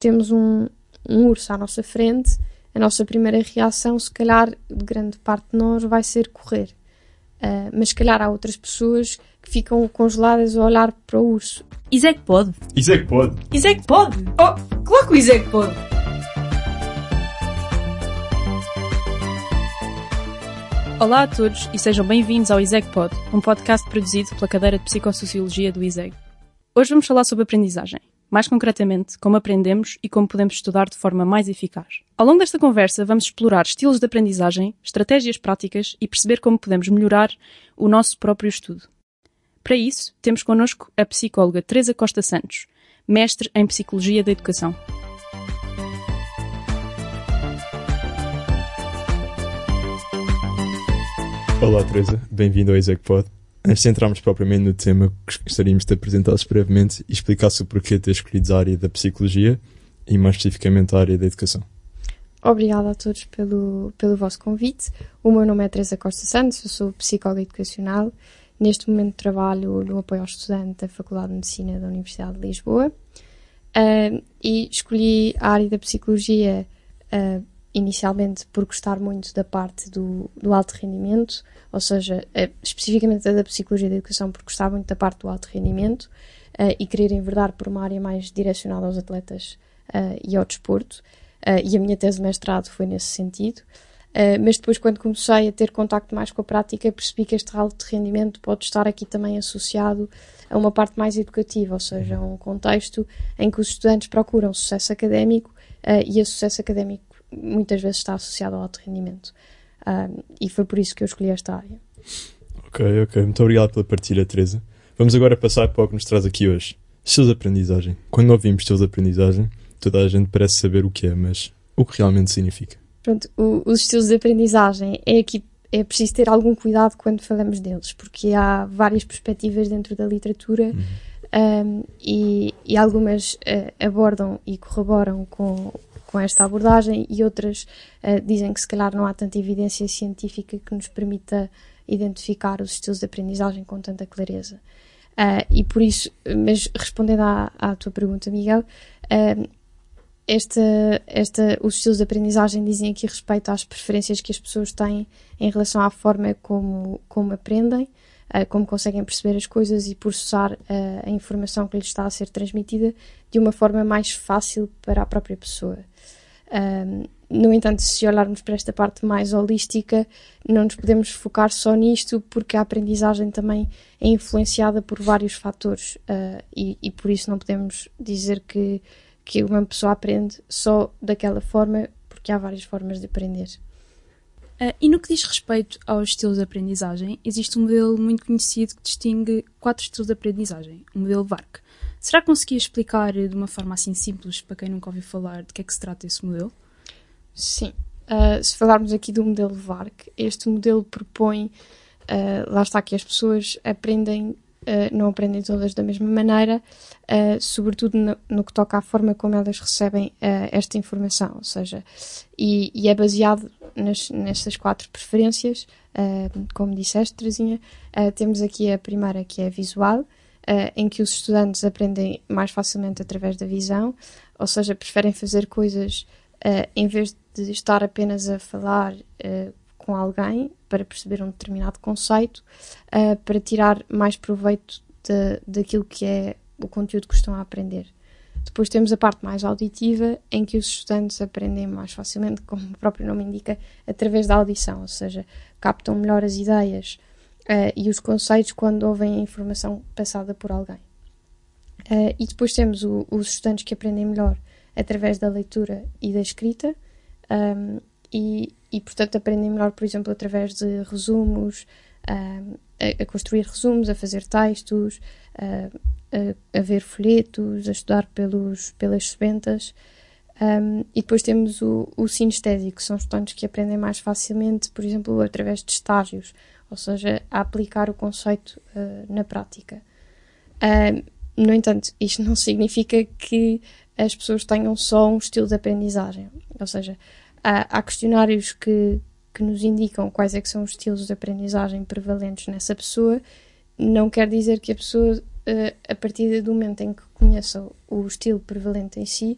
temos um urso à nossa frente, a nossa primeira reação, se calhar, de grande parte de nós, vai ser correr. Mas se calhar há outras pessoas que ficam congeladas a olhar para o urso. Isso é que pode. Isso é que pode. Isso é que pode. Oh, claro que isso é que pode. Olá a todos e sejam bem-vindos ao ISEGPod, um podcast produzido pela cadeira de Psicossociologia do ISEG. Hoje vamos falar sobre aprendizagem, mais concretamente como aprendemos e como podemos estudar de forma mais eficaz. Ao longo desta conversa vamos explorar estilos de aprendizagem, estratégias práticas e perceber como podemos melhorar o nosso próprio estudo. Para isso, temos connosco a psicóloga Teresa Costa Santos, mestre em Psicologia da Educação. Olá Teresa, bem-vindo ao ISEGPod. Antes de entrarmos propriamente no tema, gostaríamos de te apresentá-los brevemente e explicasse o porquê de ter escolhido a área da Psicologia e mais especificamente a área da Educação. Obrigada a todos pelo vosso convite. O meu nome é Teresa Costa Santos, eu sou psicóloga educacional. Neste momento trabalho no apoio ao estudante da Faculdade de Medicina da Universidade de Lisboa e escolhi a área da Psicologia inicialmente por gostar muito da parte do alto rendimento, ou seja, especificamente da Psicologia da Educação por gostar muito da parte do alto rendimento e querer enverdar por uma área mais direcionada aos atletas e ao desporto. E a minha tese de mestrado foi nesse sentido. Mas depois, quando comecei a ter contacto mais com a prática, percebi que este alto rendimento pode estar aqui também associado a uma parte mais educativa, ou seja, a um contexto em que os estudantes procuram sucesso académico e esse sucesso académico muitas vezes está associado ao alto rendimento. E foi por isso que eu escolhi esta área. Ok. Muito obrigado pela partilha, Teresa. Vamos agora passar para o que nos traz aqui hoje. Estilos de aprendizagem. Quando ouvimos estilos de aprendizagem, toda a gente parece saber o que é, mas o que realmente significa? Pronto, os estilos de aprendizagem é preciso ter algum cuidado quando falamos deles, porque há várias perspectivas dentro da literatura e algumas abordam e corroboram com esta abordagem e outras dizem que se calhar não há tanta evidência científica que nos permita identificar os estilos de aprendizagem com tanta clareza. E por isso, mas respondendo à tua pergunta, Miguel, os estilos de aprendizagem dizem aqui respeito às preferências que as pessoas têm em relação à forma como aprendem, como conseguem perceber as coisas e processar a informação que lhes está a ser transmitida de uma forma mais fácil para a própria pessoa. No entanto, se olharmos para esta parte mais holística, não nos podemos focar só nisto, porque a aprendizagem também é influenciada por vários fatores e por isso não podemos dizer que uma pessoa aprende só daquela forma, porque há várias formas de aprender. E no que diz respeito aos estilos de aprendizagem, existe um modelo muito conhecido que distingue 4 estilos de aprendizagem, o modelo VARC. Será que conseguia explicar de uma forma assim simples, para quem nunca ouviu falar, de que é que se trata esse modelo? Sim. Se falarmos aqui do modelo VARC, este modelo propõe, lá está, que as pessoas não aprendem todas da mesma maneira, sobretudo no que toca à forma como elas recebem esta informação, ou seja, e é baseado nestas 4 preferências, como disseste, Teresinha. Temos aqui a primeira, que é visual, em que os estudantes aprendem mais facilmente através da visão, ou seja, preferem fazer coisas em vez de estar apenas a falar com alguém para perceber um determinado conceito, para tirar mais proveito daquilo que é o conteúdo que estão a aprender. Depois temos a parte mais auditiva, em que os estudantes aprendem mais facilmente, como o próprio nome indica, através da audição, ou seja, captam melhor as ideias e os conceitos quando ouvem a informação passada por alguém. E depois temos os estudantes que aprendem melhor através da leitura e da escrita, e portanto aprendem melhor, por exemplo, através de resumos, a construir resumos, a fazer textos, a ver folhetos, a estudar pelas sebentas. E depois temos o sinestésico, que são estudantes que aprendem mais facilmente, por exemplo, através de estágios, ou seja, a aplicar o conceito na prática. No entanto, isto não significa que as pessoas tenham só um estilo de aprendizagem, ou seja, há questionários que nos indicam quais é que são os estilos de aprendizagem prevalentes nessa pessoa. Não quer dizer que a pessoa, a partir do momento em que conheça o estilo prevalente em si,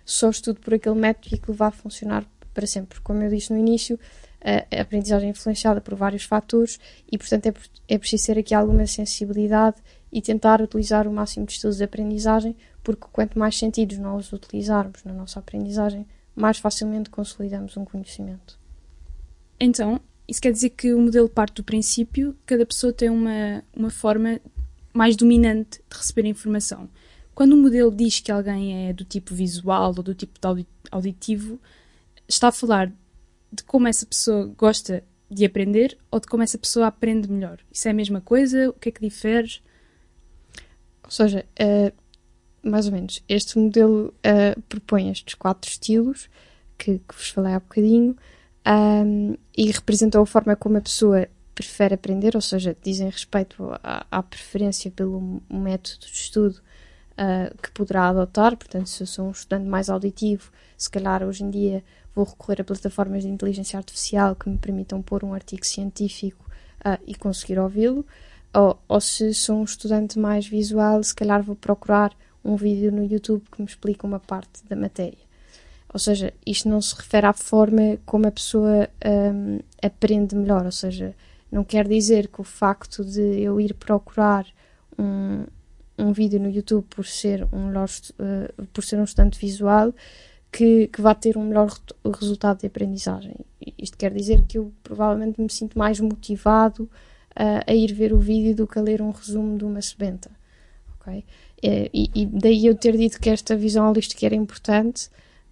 só estudo por aquele método e aquilo vai funcionar para sempre. Como eu disse no início, a aprendizagem é influenciada por vários fatores e, portanto, é preciso ter aqui alguma sensibilidade e tentar utilizar o máximo de estilos de aprendizagem, porque quanto mais sentidos nós utilizarmos na nossa aprendizagem, mais facilmente consolidamos um conhecimento. Então, isso quer dizer que o modelo parte do princípio que cada pessoa tem uma forma mais dominante de receber a informação. Quando o modelo diz que alguém é do tipo visual ou do tipo auditivo, está a falar de como essa pessoa gosta de aprender ou de como essa pessoa aprende melhor. Isso é a mesma coisa? O que é que difere? Ou seja, mais ou menos, este modelo propõe estes 4 estilos que vos falei há bocadinho e representam a forma como a pessoa prefere aprender, ou seja, dizem respeito à preferência pelo método de estudo que poderá adotar. Portanto, se eu sou um estudante mais auditivo, se calhar hoje em dia vou recorrer a plataformas de inteligência artificial que me permitam pôr um artigo científico e conseguir ouvi-lo. Ou se sou um estudante mais visual, se calhar vou procurar um vídeo no YouTube que me explica uma parte da matéria. Ou seja, isto não se refere à forma como a pessoa aprende melhor. Ou seja, não quer dizer que o facto de eu ir procurar um vídeo no YouTube por ser um estudante visual que vá ter um melhor resultado de aprendizagem. Isto quer dizer que eu provavelmente me sinto mais motivado a ir ver o vídeo do que a ler um resumo de uma sebenta. Okay? E daí eu ter dito que esta visão holística era importante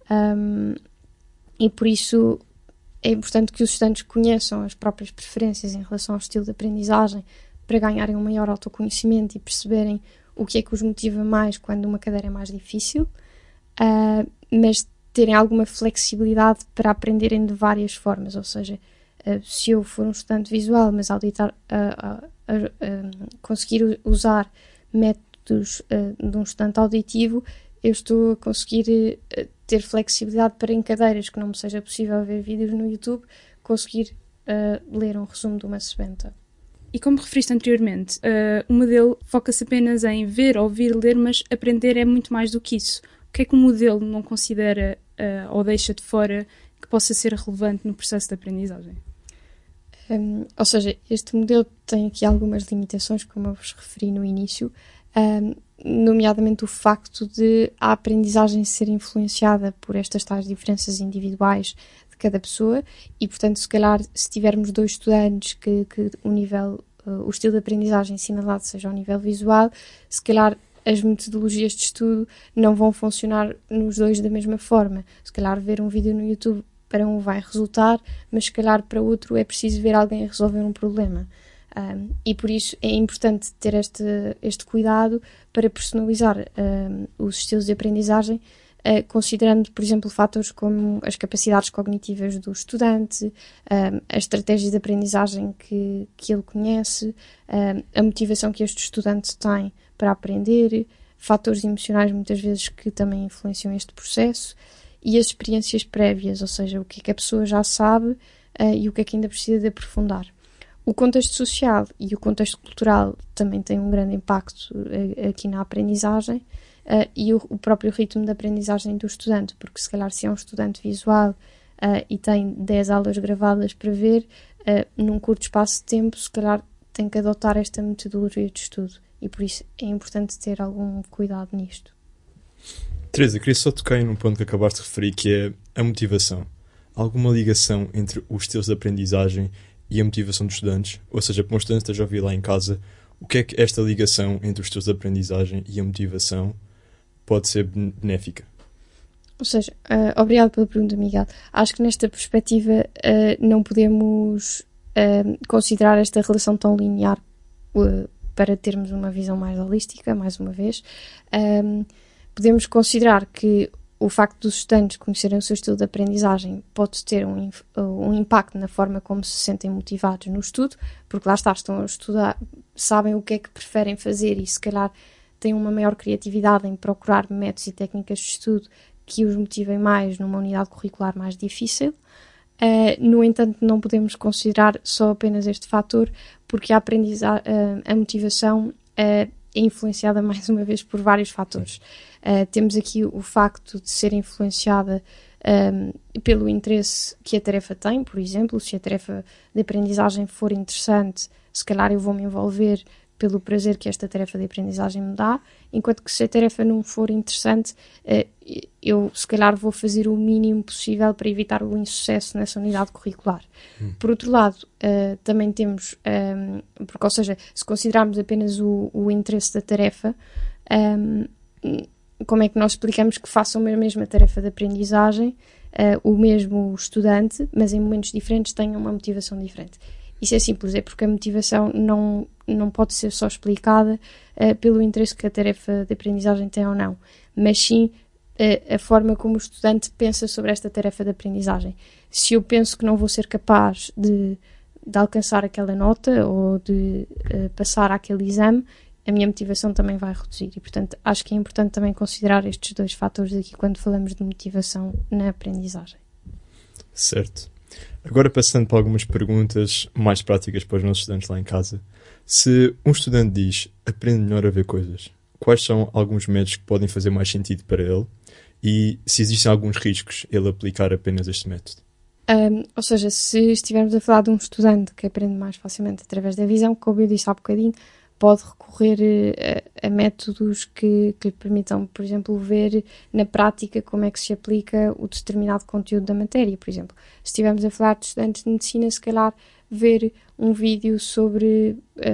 e por isso é importante que os estudantes conheçam as próprias preferências em relação ao estilo de aprendizagem para ganharem um maior autoconhecimento e perceberem o que é que os motiva mais quando uma cadeira é mais difícil, mas terem alguma flexibilidade para aprenderem de várias formas. Ou seja, se eu for um estudante visual, mas conseguir usar métodos de um estudante auditivo, eu estou a conseguir ter flexibilidade para, em cadeiras que não me seja possível ver vídeos no YouTube, conseguir ler um resumo de uma sebenta. E como referiste anteriormente, o modelo foca-se apenas em ver, ouvir, ler, mas aprender é muito mais do que isso. O que é que o modelo não considera ou deixa de fora que possa ser relevante no processo de aprendizagem? Ou seja, este modelo tem aqui algumas limitações, como eu vos referi no início, nomeadamente o facto de a aprendizagem ser influenciada por estas tais diferenças individuais de cada pessoa e, portanto, se calhar, se tivermos 2 estudantes que o estilo de aprendizagem assinalado seja ao nível visual, se calhar as metodologias de estudo não vão funcionar nos 2 da mesma forma. Se calhar ver um vídeo no YouTube para um vai resultar, mas se calhar para outro é preciso ver alguém a resolver um problema. E por isso é importante ter este cuidado para personalizar os estilos de aprendizagem, considerando, por exemplo, fatores como as capacidades cognitivas do estudante, as estratégias de aprendizagem que ele conhece, a motivação que este estudante tem para aprender, fatores emocionais muitas vezes que também influenciam este processo, e as experiências prévias, ou seja, o que é que a pessoa já sabe e o que é que ainda precisa de aprofundar. O contexto social e o contexto cultural também têm um grande impacto aqui na aprendizagem e o próprio ritmo da aprendizagem do estudante, porque se calhar se é um estudante visual e tem 10 aulas gravadas para ver, num curto espaço de tempo, se calhar tem que adotar esta metodologia de estudo e por isso é importante ter algum cuidado nisto. Teresa, queria só tocar num ponto que acabaste de referir, que é a motivação. Há alguma ligação entre os estilos de aprendizagem e a motivação dos estudantes? Ou seja, para um estudante esteja a ouvir lá em casa, o que é que esta ligação entre os estilos de aprendizagem e a motivação pode ser benéfica? Ou seja, obrigado pela pergunta, Miguel. Acho que nesta perspectiva não podemos considerar esta relação tão linear para termos uma visão mais holística, mais uma vez. Podemos considerar que o facto dos estudantes conhecerem o seu estilo de aprendizagem pode ter um impacto na forma como se sentem motivados no estudo, porque lá estão a estudar, sabem o que é que preferem fazer e se calhar têm uma maior criatividade em procurar métodos e técnicas de estudo que os motivem mais numa unidade curricular mais difícil. No entanto, não podemos considerar só apenas este fator, porque a motivação é influenciada mais uma vez por vários fatores. Temos aqui o facto de ser influenciada pelo interesse que a tarefa tem, por exemplo, se a tarefa de aprendizagem for interessante, se calhar eu vou me envolver pelo prazer que esta tarefa de aprendizagem me dá, enquanto que se a tarefa não for interessante, eu se calhar vou fazer o mínimo possível para evitar o insucesso nessa unidade curricular. Por outro lado, também temos, porque, ou seja, se considerarmos apenas o interesse da tarefa, como é que nós explicamos que façam a mesma tarefa de aprendizagem, o mesmo estudante, mas em momentos diferentes tenham uma motivação diferente? Isso é simples, é porque a motivação não pode ser só explicada pelo interesse que a tarefa de aprendizagem tem ou não, mas sim a forma como o estudante pensa sobre esta tarefa de aprendizagem. Se eu penso que não vou ser capaz de alcançar aquela nota ou de passar aquele exame, a minha motivação também vai reduzir. E, portanto, acho que é importante também considerar estes dois fatores aqui quando falamos de motivação na aprendizagem. Certo. Agora passando para algumas perguntas mais práticas para os nossos estudantes lá em casa. Se um estudante diz aprende melhor a ver coisas, quais são alguns métodos que podem fazer mais sentido para ele e se existem alguns riscos ele aplicar apenas este método? Ou seja, se estivermos a falar de um estudante que aprende mais facilmente através da visão, como eu disse há bocadinho, pode recorrer a métodos que lhe permitam, por exemplo, ver na prática como é que se aplica o determinado conteúdo da matéria. Por exemplo, se estivermos a falar de estudantes de medicina, se calhar ver um vídeo sobre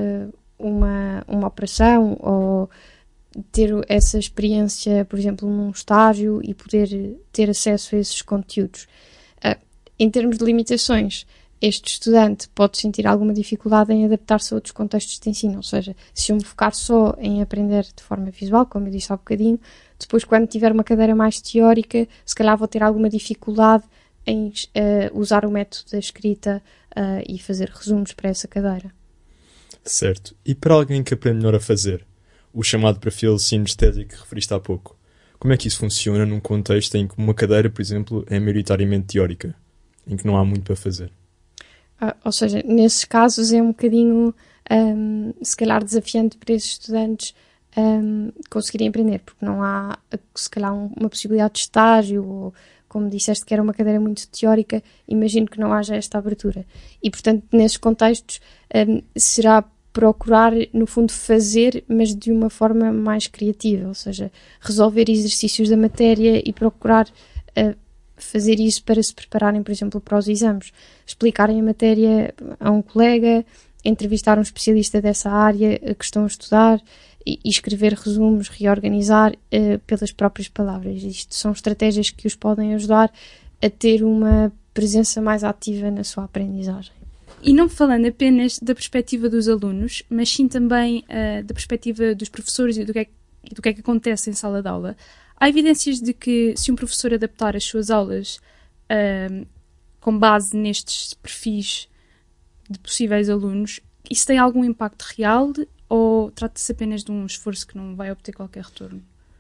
uma operação ou ter essa experiência, por exemplo, num estágio e poder ter acesso a esses conteúdos. Em termos de limitações, este estudante pode sentir alguma dificuldade em adaptar-se a outros contextos de ensino, ou seja, se eu me focar só em aprender de forma visual, como eu disse há bocadinho, depois quando tiver uma cadeira mais teórica, se calhar vou ter alguma dificuldade em usar o método da escrita e fazer resumos para essa cadeira. Certo. E para alguém que aprende melhor a fazer, o chamado perfil sinestésico que referiste há pouco, como é que isso funciona num contexto em que uma cadeira, por exemplo, é maioritariamente teórica, em que não há muito para fazer? Ou seja, nesses casos é um bocadinho, se calhar, desafiante para esses estudantes conseguirem aprender, porque não há, se calhar, uma possibilidade de estágio, ou, como disseste, que era uma cadeira muito teórica, imagino que não haja esta abertura. E, portanto, nesses contextos, será procurar, no fundo, fazer, mas de uma forma mais criativa, ou seja, resolver exercícios da matéria e procurar fazer isso para se prepararem, por exemplo, para os exames. Explicarem a matéria a um colega, entrevistar um especialista dessa área que estão a estudar e escrever resumos, reorganizar pelas próprias palavras. Isto são estratégias que os podem ajudar a ter uma presença mais ativa na sua aprendizagem. E não falando apenas da perspectiva dos alunos, mas sim também da perspectiva dos professores e do que é que acontece em sala de aula, há evidências de que se um professor adaptar as suas aulas com base nestes perfis de possíveis alunos, isso tem algum impacto real ou trata-se apenas de um esforço que não vai obter qualquer retorno?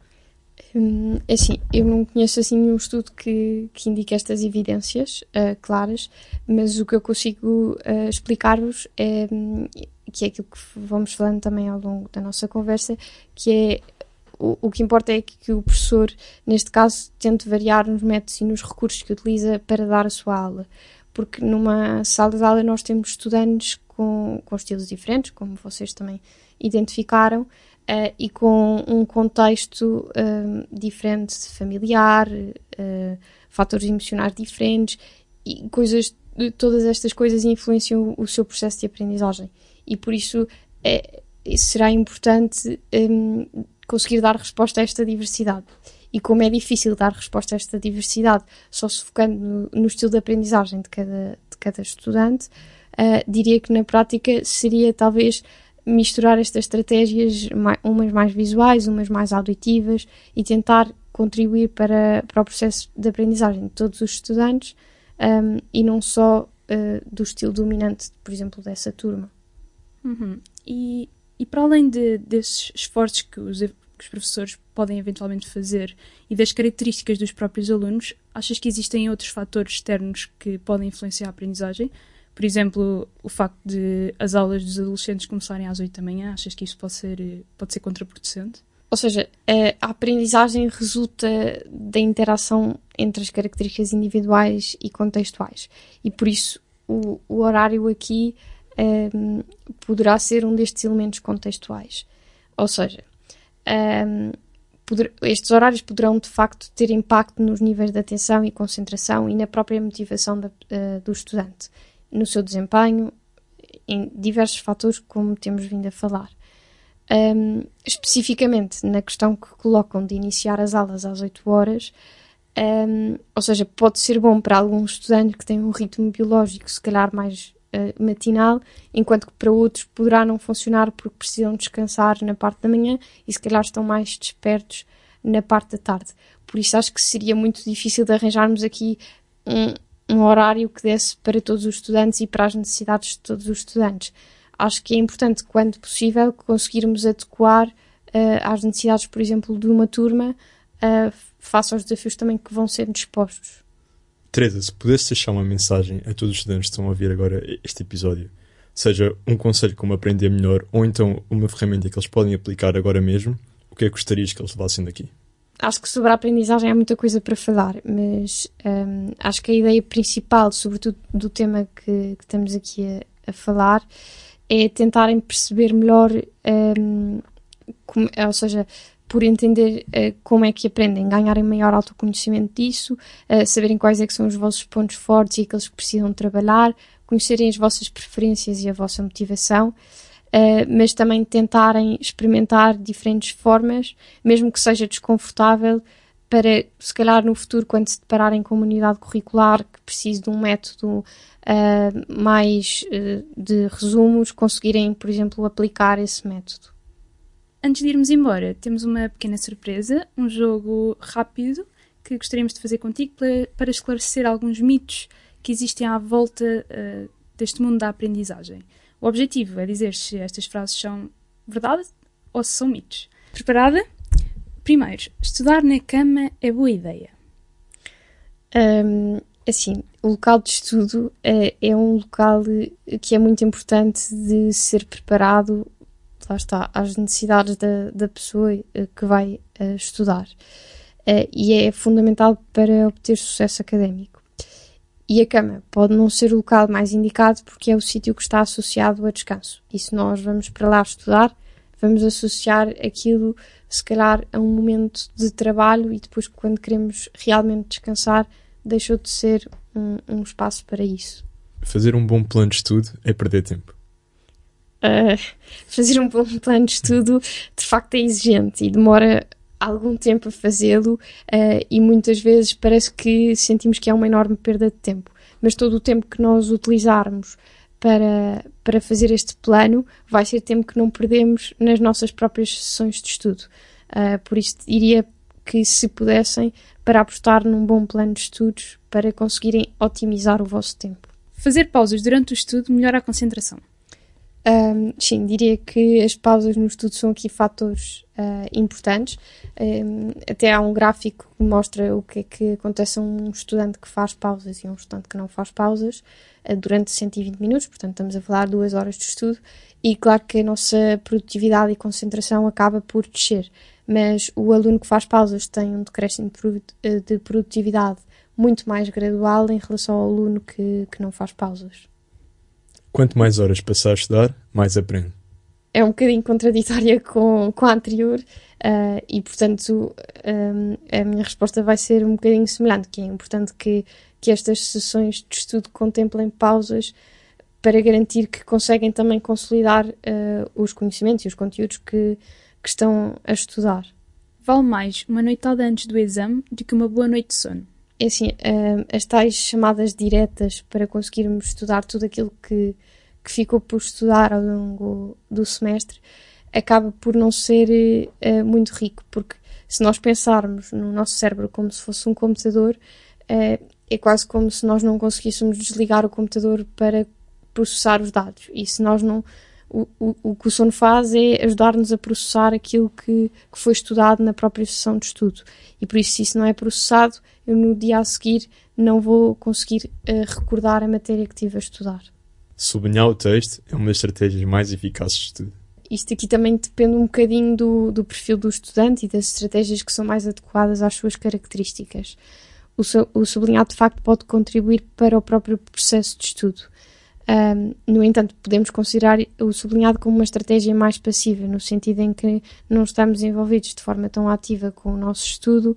Assim, eu não conheço assim nenhum estudo que indique estas evidências claras, mas o que eu consigo explicar-vos é que é aquilo que vamos falando também ao longo da nossa conversa, que é o que importa é que o professor, neste caso, tente variar nos métodos e nos recursos que utiliza para dar a sua aula. Porque numa sala de aula nós temos estudantes com estilos diferentes, como vocês também identificaram, e com um contexto diferente familiar, fatores emocionais diferentes, e todas estas coisas influenciam o seu processo de aprendizagem. E por isso será importante conseguir dar resposta a esta diversidade. E como é difícil dar resposta a esta diversidade, só se focando no estilo de aprendizagem de cada estudante, diria que na prática seria talvez misturar estas estratégias, umas mais visuais, umas mais auditivas, e tentar contribuir para o processo de aprendizagem de todos os estudantes e não só do estilo dominante, por exemplo, dessa turma. Uhum. E para além desses esforços que os professores podem eventualmente fazer e das características dos próprios alunos, achas que existem outros fatores externos que podem influenciar a aprendizagem? Por exemplo, o facto de as aulas dos adolescentes começarem às 8 da manhã, achas que isso pode ser contraproducente? Ou seja, a aprendizagem resulta da interação entre as características individuais e contextuais. E por isso o horário aqui poderá ser um destes elementos contextuais. Ou seja, estes horários poderão de facto ter impacto nos níveis de atenção e concentração e na própria motivação do estudante, no seu desempenho, em diversos fatores, como temos vindo a falar. Especificamente na questão que colocam de iniciar as aulas às 8 horas, ou seja, pode ser bom para alguns estudantes que têm um ritmo biológico se calhar mais matinal, enquanto que para outros poderá não funcionar porque precisam descansar na parte da manhã e se calhar estão mais despertos na parte da tarde. Por isso acho que seria muito difícil de arranjarmos aqui um horário que desse para todos os estudantes e para as necessidades de todos os estudantes. Acho que é importante, quando possível, conseguirmos adequar às necessidades, por exemplo, de uma turma, face aos desafios também que vão ser dispostos. Teresa, se pudesse deixar uma mensagem a todos os estudantes que estão a ouvir agora este episódio, seja um conselho como aprender melhor ou então uma ferramenta que eles podem aplicar agora mesmo, o que é que gostarias que eles levassem daqui? Acho que sobre a aprendizagem há muita coisa para falar, mas acho que a ideia principal, sobretudo do tema que estamos aqui a falar, é tentarem perceber melhor, ou seja, por entender como é que aprendem, ganharem maior autoconhecimento disso, saberem quais é que são os vossos pontos fortes e aqueles que precisam trabalhar, conhecerem as vossas preferências e a vossa motivação, mas também tentarem experimentar diferentes formas, mesmo que seja desconfortável, para, se calhar, no futuro, quando se depararem com uma unidade curricular que precise de um método mais de resumos, conseguirem, por exemplo, aplicar esse método. Antes de irmos embora, temos uma pequena surpresa, um jogo rápido que gostaríamos de fazer contigo para esclarecer alguns mitos que existem à volta deste mundo da aprendizagem. O objetivo é dizer se estas frases são verdade ou se são mitos. Preparada? Primeiro, estudar na cama é boa ideia? Assim, o local de estudo é um local que é muito importante de ser preparado, lá está, às necessidades da pessoa que vai estudar. E é fundamental para obter sucesso académico. E a cama pode não ser o local mais indicado porque é o sítio que está associado a descanso. E se nós vamos para lá estudar, vamos associar aquilo, se calhar, a um momento de trabalho e depois, quando queremos realmente descansar, deixou de ser um espaço para isso. Fazer um bom plano de estudo é perder tempo. Fazer um bom plano de estudo, de facto, é exigente e demora algum tempo a fazê-lo e muitas vezes parece que sentimos que é uma enorme perda de tempo. Mas todo o tempo que nós utilizarmos para fazer este plano vai ser tempo que não perdemos nas nossas próprias sessões de estudo. Por isso diria que, se pudessem, para apostar num bom plano de estudos para conseguirem otimizar o vosso tempo. Fazer pausas durante o estudo melhora a concentração? Sim, diria que as pausas no estudo são aqui fatores importantes. Até há um gráfico que mostra o que é que acontece a um estudante que faz pausas e a um estudante que não faz pausas durante 120 minutos, portanto estamos a falar de 2 horas de estudo, e claro que a nossa produtividade e concentração acaba por descer, mas o aluno que faz pausas tem um decréscimo de produtividade muito mais gradual em relação ao aluno que não faz pausas. Quanto mais horas passar a estudar, mais aprende. É um bocadinho contraditória com a anterior e, portanto, a minha resposta vai ser um bocadinho semelhante, que é importante que estas sessões de estudo contemplem pausas para garantir que conseguem também consolidar os conhecimentos e os conteúdos que estão a estudar. Vale mais uma noitada antes do exame do que uma boa noite de sono? É assim, as tais chamadas diretas para conseguirmos estudar tudo aquilo que ficou por estudar ao longo do semestre acaba por não ser muito rico, porque se nós pensarmos no nosso cérebro como se fosse um computador, é quase como se nós não conseguíssemos desligar o computador para processar os dados, e se nós não... O que o sono faz é ajudar-nos a processar aquilo que foi estudado na própria sessão de estudo. E por isso, se isso não é processado, eu no dia a seguir não vou conseguir recordar a matéria que tive a estudar. Sublinhar o texto é uma das estratégias mais eficazes de estudo. Isto aqui também depende um bocadinho do perfil do estudante e das estratégias que são mais adequadas às suas características. O sublinhado, de facto, pode contribuir para o próprio processo de estudo. No entanto, podemos considerar o sublinhado como uma estratégia mais passiva, no sentido em que não estamos envolvidos de forma tão ativa com o nosso estudo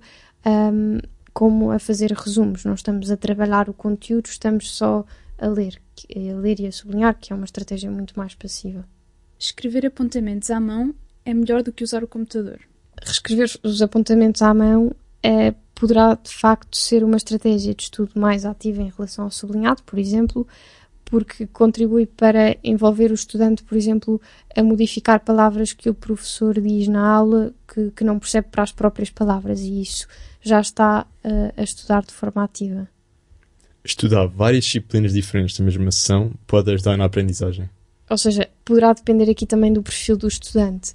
como a fazer resumos. Não estamos a trabalhar o conteúdo, estamos só a ler e a sublinhar, que é uma estratégia muito mais passiva. Escrever apontamentos à mão é melhor do que usar o computador. Reescrever os apontamentos à mão poderá, de facto, ser uma estratégia de estudo mais ativa em relação ao sublinhado, por exemplo, porque contribui para envolver o estudante, por exemplo, a modificar palavras que o professor diz na aula que não percebe para as próprias palavras, e isso já está a estudar de forma ativa. Estudar várias disciplinas diferentes na mesma sessão pode ajudar na aprendizagem. Ou seja, poderá depender aqui também do perfil do estudante.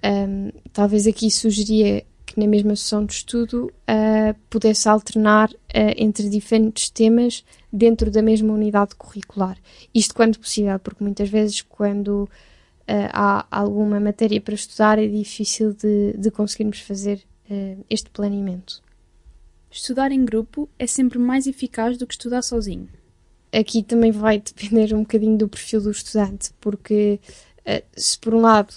Talvez aqui sugeria que na mesma sessão de estudo pudesse alternar entre diferentes temas dentro da mesma unidade curricular. Isto quando possível, porque muitas vezes quando há alguma matéria para estudar é difícil de conseguirmos fazer este planeamento. Estudar em grupo é sempre mais eficaz do que estudar sozinho. Aqui também vai depender um bocadinho do perfil do estudante, porque se por um lado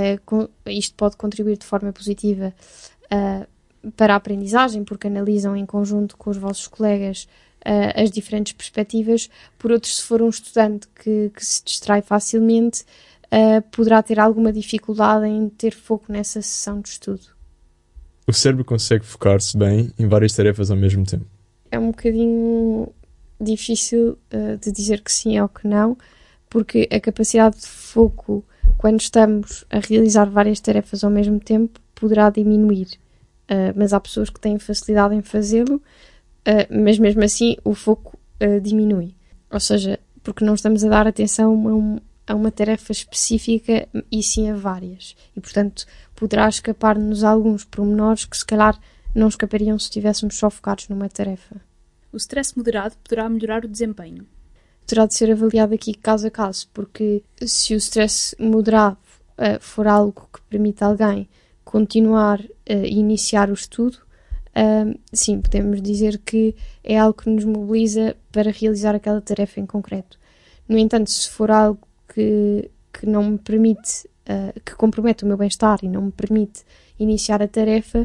isto pode contribuir de forma positiva para a aprendizagem, porque analisam em conjunto com os vossos colegas as diferentes perspectivas, por outro, se for um estudante que se distrai facilmente, poderá ter alguma dificuldade em ter foco nessa sessão de estudo. O cérebro consegue focar-se bem em várias tarefas ao mesmo tempo. É um bocadinho difícil de dizer que sim ou que não, porque a capacidade de foco, quando estamos a realizar várias tarefas ao mesmo tempo, poderá diminuir. Mas há pessoas que têm facilidade em fazê-lo, mas mesmo assim o foco diminui. Ou seja, porque não estamos a dar atenção a uma tarefa específica e sim a várias. E, portanto, poderá escapar-nos alguns pormenores que se calhar não escapariam se estivéssemos só focados numa tarefa. O stress moderado poderá melhorar o desempenho. Terá de ser avaliado aqui caso a caso, porque se o stress moderado for algo que permite a alguém continuar a iniciar o estudo, sim, podemos dizer que é algo que nos mobiliza para realizar aquela tarefa em concreto. No entanto, se for algo que não me permite, que compromete o meu bem-estar e não me permite iniciar a tarefa,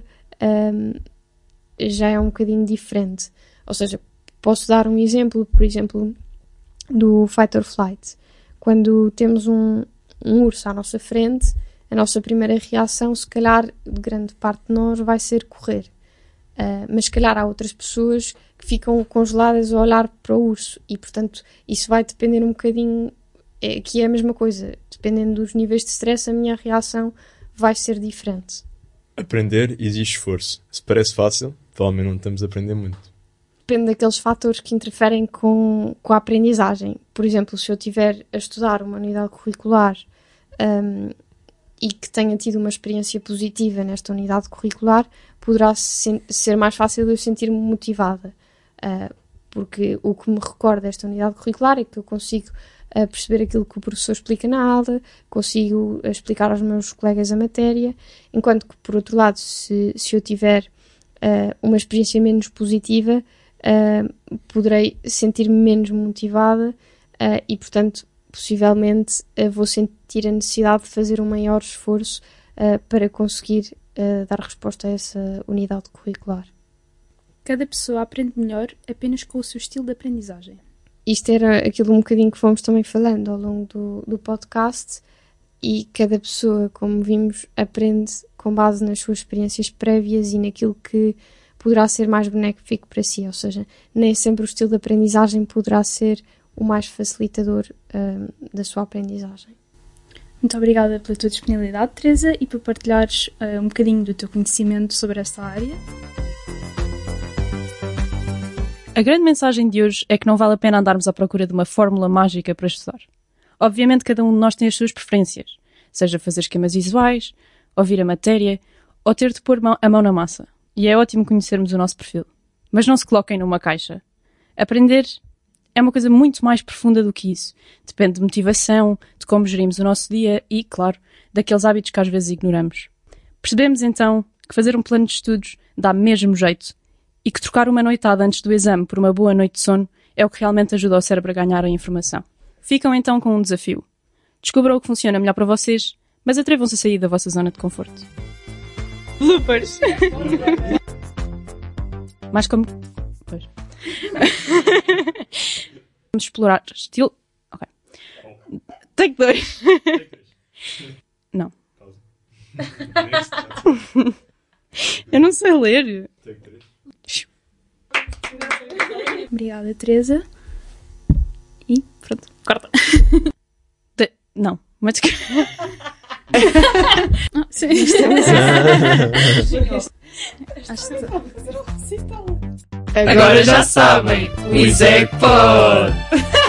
já é um bocadinho diferente. Ou seja, posso dar um exemplo, por exemplo, do fight or flight. Quando temos um urso à nossa frente, a nossa primeira reação, se calhar, de grande parte de nós, vai ser correr. Mas se calhar há outras pessoas que ficam congeladas a olhar para o urso e, portanto, isso vai depender um bocadinho, aqui é a mesma coisa, dependendo dos níveis de stress, a minha reação vai ser diferente. Aprender exige esforço. Se parece fácil, provavelmente não estamos a aprender muito. Depende daqueles fatores que interferem com a aprendizagem. Por exemplo, se eu estiver a estudar uma unidade curricular e que tenha tido uma experiência positiva nesta unidade curricular, poderá ser mais fácil eu sentir-me motivada. Porque o que me recorda desta unidade curricular é que eu consigo perceber aquilo que o professor explica na aula, consigo explicar aos meus colegas a matéria, enquanto que, por outro lado, se eu tiver uma experiência menos positiva, poderei sentir-me menos motivada e, portanto, possivelmente vou sentir a necessidade de fazer um maior esforço para conseguir dar resposta a essa unidade curricular. Cada pessoa aprende melhor apenas com o seu estilo de aprendizagem. Isto era aquilo um bocadinho que fomos também falando ao longo do podcast, e cada pessoa, como vimos, aprende com base nas suas experiências prévias e naquilo que poderá ser mais benéfico para si, ou seja, nem sempre o estilo de aprendizagem poderá ser o mais facilitador da sua aprendizagem. Muito obrigada pela tua disponibilidade, Teresa, e por partilhares um bocadinho do teu conhecimento sobre esta área. A grande mensagem de hoje é que não vale a pena andarmos à procura de uma fórmula mágica para estudar. Obviamente cada um de nós tem as suas preferências, seja fazer esquemas visuais, ouvir a matéria ou ter de pôr a mão na massa. E é ótimo conhecermos o nosso perfil. Mas não se coloquem numa caixa. Aprender é uma coisa muito mais profunda do que isso. Depende de motivação, de como gerimos o nosso dia e, claro, daqueles hábitos que às vezes ignoramos. Percebemos então que fazer um plano de estudos dá mesmo jeito e que trocar uma noitada antes do exame por uma boa noite de sono é o que realmente ajuda o cérebro a ganhar a informação. Ficam então com um desafio. Descubram o que funciona melhor para vocês, mas atrevam-se a sair da vossa zona de conforto. Bloopers! Mais como... Pois. Vamos explorar estilo... Ok. Take 2. Não. Eu não sei ler. Obrigada, Teresa. E pronto, corta. Não, mas... Sim, Agora já sabem, o Iseg pode!